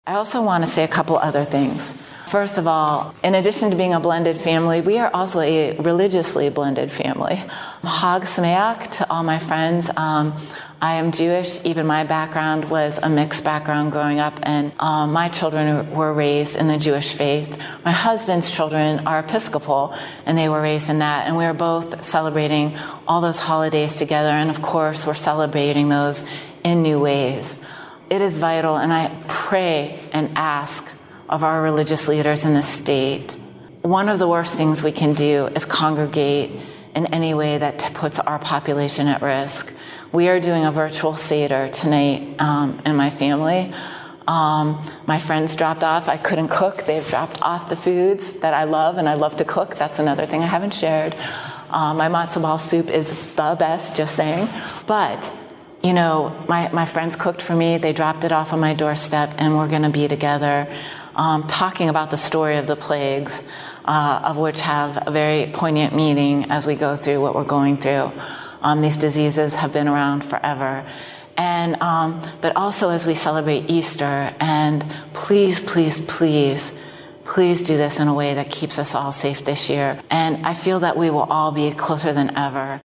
I also want to say a couple other things. First of all, in addition to being a blended family, we are also a religiously blended family. Hag Sameach to all my friends. I am Jewish. Even my background was a mixed background growing up, and my children were raised in the Jewish faith. My husband's children are Episcopal, and they were raised in that, and we are both celebrating all those holidays together, and of course, we're celebrating those in new ways. It is vital, and I pray and ask of our religious leaders in the state. One of the worst things we can do is congregate in any way that puts our population at risk. We are doing a virtual Seder tonight in my family. My friends dropped off. I couldn't cook. They've dropped off the foods that I love, and I love to cook. That's another thing I haven't shared. My matzo ball soup is the best, just saying. But you know, my friends cooked for me. They dropped it off on my doorstep, and we're going to be together talking about the story of the plagues, of which have a very poignant meaning as we go through what we're going through. These diseases have been around forever. And but also as we celebrate Easter, and please, please, please, please do this in a way that keeps us all safe this year. And I feel that we will all be closer than ever.